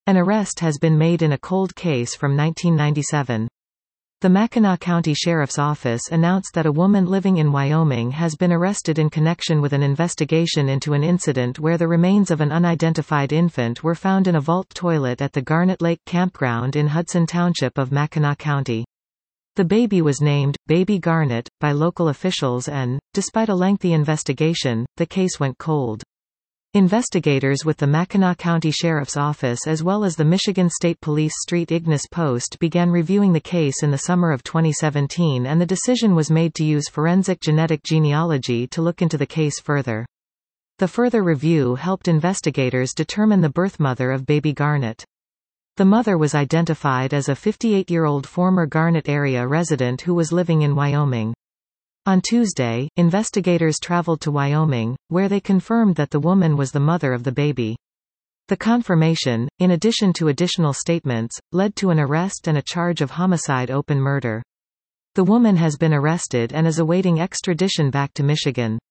An arrest has been made in a cold case from 1997. The Mackinac County Sheriff's Office announced that a woman living in Wyoming has been arrested in connection with an investigation into an incident where the remains of an unidentified infant were found in a vault toilet at the Garnet Lake Campground in Hudson Township of Mackinac County. The baby was named Baby Garnet by local officials and, despite a lengthy investigation, the case went cold. Investigators with the Mackinac County Sheriff's Office as well as the Michigan State Police St. Ignace Post began reviewing the case in the summer of 2017, and the decision was made to use forensic genetic genealogy to look into the case further. The further review helped investigators determine the birthmother of baby Garnet. The mother was identified as a 58-year-old former Garnet area resident who was living in Wyoming. On Tuesday, investigators traveled to Wyoming, where they confirmed that the woman was the mother of the baby. The confirmation, in addition to additional statements, led to an arrest and a charge of homicide-open murder. The woman has been arrested and is awaiting extradition back to Michigan.